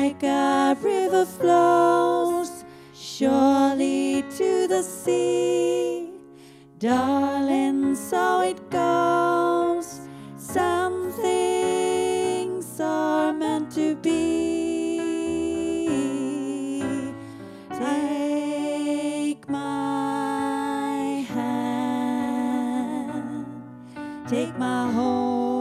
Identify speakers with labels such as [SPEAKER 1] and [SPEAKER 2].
[SPEAKER 1] like a river flows surely to the sea. Darling, so it goes. Some things are meant to be. Take my hand, take my whole